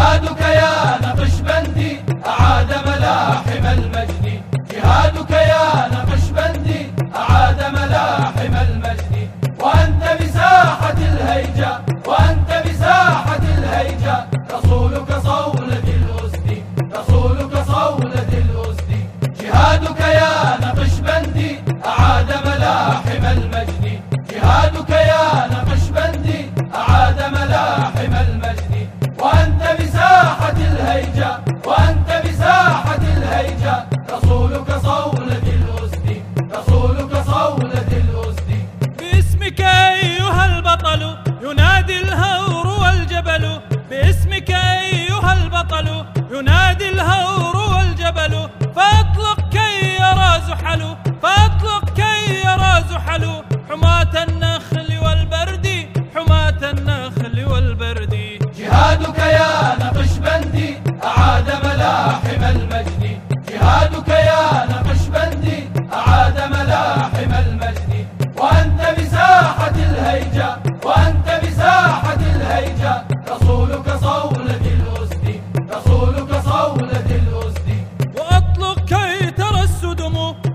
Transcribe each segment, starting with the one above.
جهادك يا نقشبندي أعاد ملاحم المجد، جهادك يا نقشبندي أعاد ملاحم المجد. وأنت بساحة الهيجة، وأنت بساحة الهيجة، رسولك صولة الأسد، رسولك صولة الأسد. جهادك يا نقشبندي أعاد ملاحم المجد، جهادك يا نقشبندي أعاد ملاحم المجد. وأنت بساحة الهيجة، وأنت بساحة الهيجة، رسولك صولة الأسد، رسولك صولة الأسد. باسمك أيها البطل ينادي الهور والجبل، باسمك أيها البطل ينادي الهور والجبل. فأطلق كي يرى زحل، فأطلق كي يرى زحل، حماة النخل والبرد، حماة النخل والبرد. جهادك يا نقشبندي أعاد ملاحم المجد، جهادك يا نقشبندي أعاد ملاحم المجد. وأنت بساحة الهيجة، وأنت بساحة الهيجة، رسولك صولة الأسد، رسولك صولة الأسد. وأطلق كي ترى السدم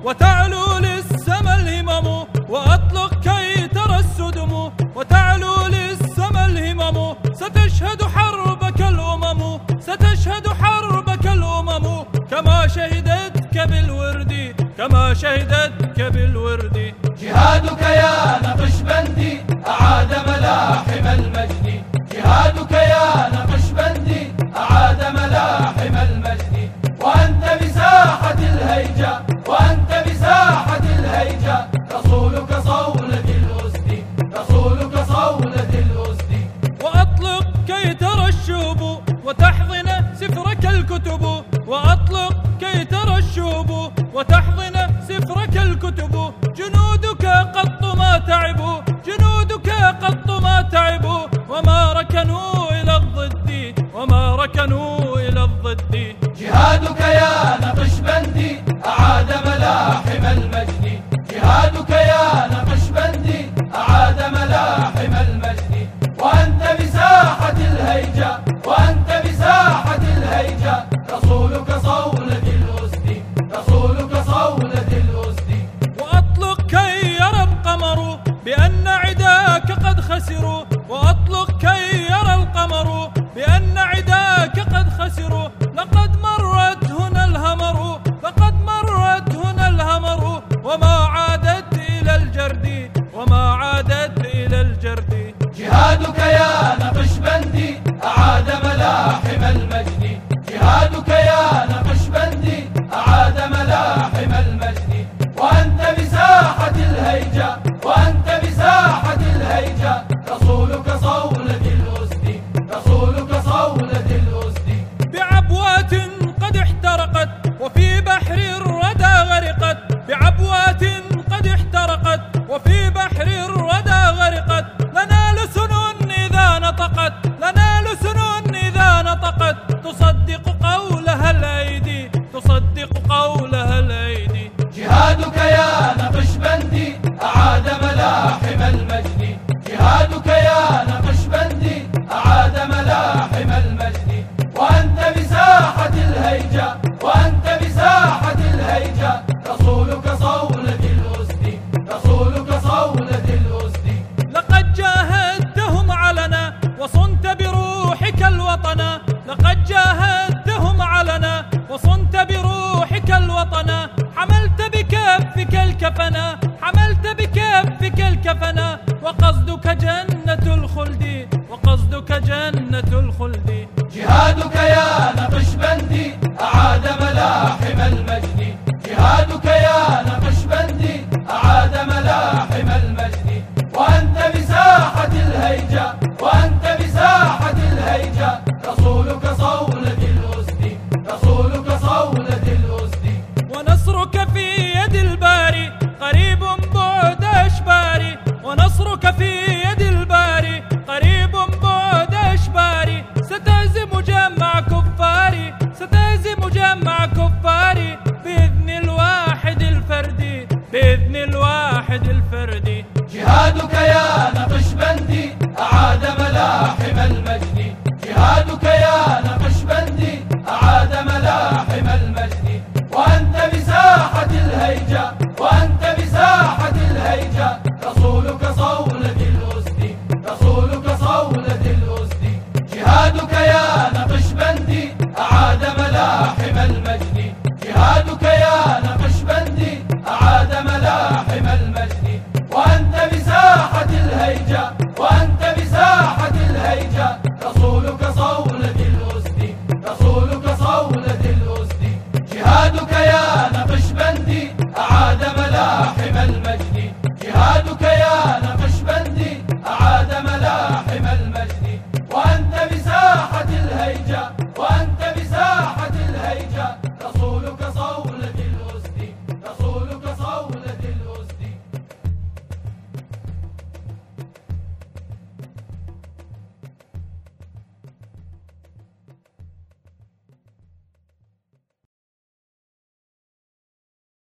وتعلو للسما الهمم، وأطلق كي ترى السدم وتعلو للسما الهمم. ستشهد حربك الأمم، ستشهد حربك الأمم، كما شهدتك بالورد، كما شهدتك بالورد. جهادك يا نقشبندي أعاد ملاحم المجد، جهادك يا نقشبندي أعاد ملاحم المجد. وأنت بساحة الهيجة، وأنت بساحة الهيجة، رسولك صولة الأسد، رسولك صولة الأسد. وأطلق كي ترى الشوب وتحضن سفرك الكتب، وأطلق كي ترى الشوب وتحضن سفرك الكتب. جنودك قط ما تعبوا، جنودك قط ما تعبوا، وما ركنوا إلى الضد، وما ركنوا إلى الضد. جهادك يا نقشبندي أعاد ملاحم المجد، جهادك يا نقشبندي أعاد ملاحم المجد. وأنت بساحة الهيجة، وأنت بساحة الهيجة، رسولك صولة الأسد، رسولك صولة الأسد. وأطلق كي يرى القمر بأن عداك قد خسروا، وأطلق كي يرى القمر بأن عداك قد خسروا. لقد مرت هنا الهمر، لقد مرت هنا الهمر، وما عادت إلى الجرد، وما عادت إلى الجرد. جهادك يا نقشبندي أعاد ملاحم المجد، جهادك يا نقشبندي أعاد ملاحم المجد. وأنت بساحة الهيجة، وأنت بساحة الهيجة، رسولك صولة الأسد، رسولك صولة الأسد. بعبوات قد احترقت وفي بحر الردى غرقت، بعبوات قد احترقت وفي بحر الردى غرقت. لنا لسن إذا نطقت، لنا لسن إذا نطقت، تصدق قولها الأيدي، تصدق قولها الأيدي. جهادك يا نقشبندي أعاد ملاحم المجد، جهادك يا نقشبندي أعاد ملاحم المجد. وأنت بساحة الهيجة، وأنت بساحة الهيجة، رسولك صولة الأسد، رسولك صولة الأسد. لقد جاهدتهم علنا وصنت بروحك الوطن، لقد جاهدتهم علنا وصنت بروحك الوطن. حملت بكفك الكفن، حملت بكفك الكفن، وقصدك جنة الخلد، وقصدك جنة الخلد. جهادك يا نقشبندي أعاد ملاحم المجد، جهادك يا نقشبندي أعاد ملاحم المجد. وأنت بساحة الهيجة، وأنت بساحة الهيجة، رسولك صولة الأسد، رسولك صولة الأسد. ونصرك في يد الباري قريب بعد أشباري، ونصرك في يد الباري قريب بعد أشباري. ستهزم جمع كفاري، ستهزم جمع كفاري، بإذن الواحد الفردي، بإذن الواحد الفردي. جهادك يا نقشبندي أعاد ملاحم المجد، جهادك يا نقشبندي جهادك يا